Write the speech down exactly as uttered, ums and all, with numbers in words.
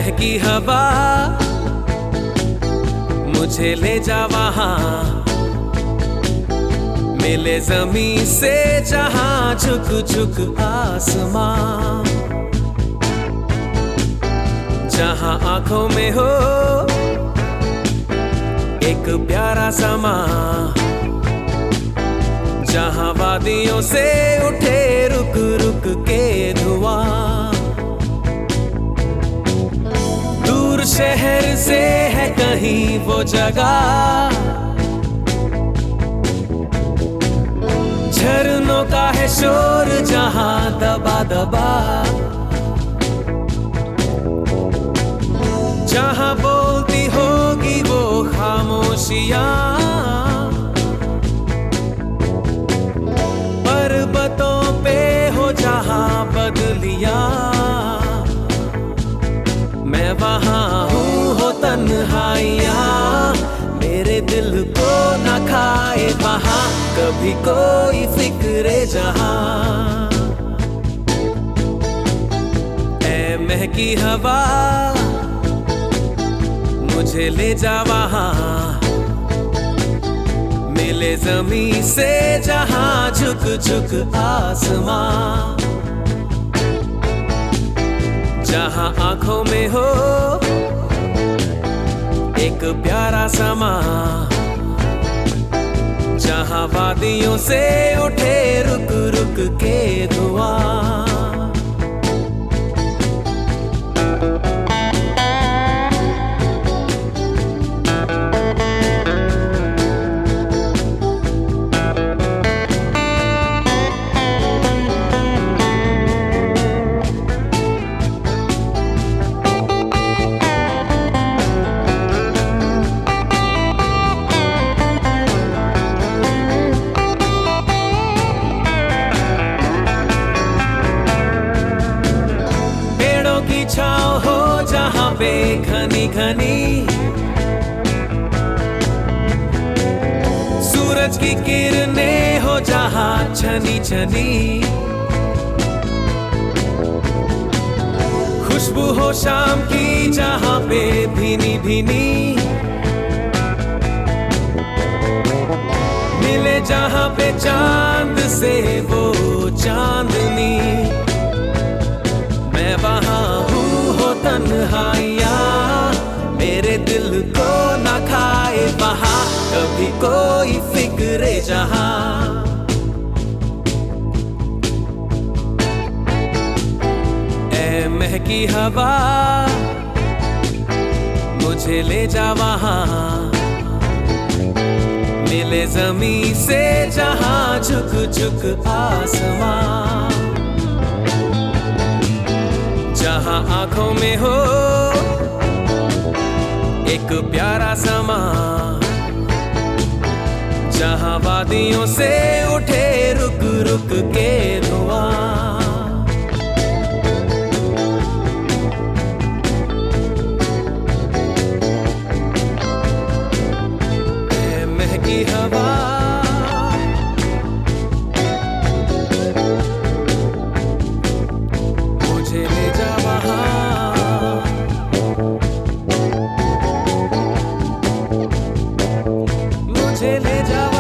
महकी हवा मुझे ले जा वहां, मिले जमीन से जहां झुक झुक आसमां, जहां आंखों में हो एक प्यारा समा, जहां वादियों से उठे रुक रुक के धुआं। दूर शहर से है कहीं वो जगह, झरनों का है शोर जहां दबा दबा, जहां बोलती होगी वो खामोशियां, पर्वतों पे हो जहां बदलियां, मैं वहां हूँ हो तन्हाइयां, मेरे दिल को न खाए वहां कभी कोई फिक्रे जहां। ऐ महकी हवा मुझे ले जा वहां, मिले जमीन से जहां झुक झुक आसमां, जहां आंखों में हो एक प्यारा समा, जहां वादियों से उठे रुक रुक के धुआं। छाँव हो जहां पे घनी घनी, सूरज की किरणें हो जहां छनी छनी, खुशबू हो शाम की जहां पे भीनी भीनी, मिले जहां पे चांद से वो चांदनी, मैं वहां हूँ हो तन्हाइयां, मेरे दिल को न खाए वहां कभी कोई फिक्रे जहां। ऐ महकी हवा मुझे ले जा वहां, मिले जमीन से जहां झुक झुक आसमां, जहां आंखों में हो एक प्यारा समा, जहां वादियों से उठे रुक रुक के धुआं। ऐ महकी हवा मुझे ले जा मुझे ले जा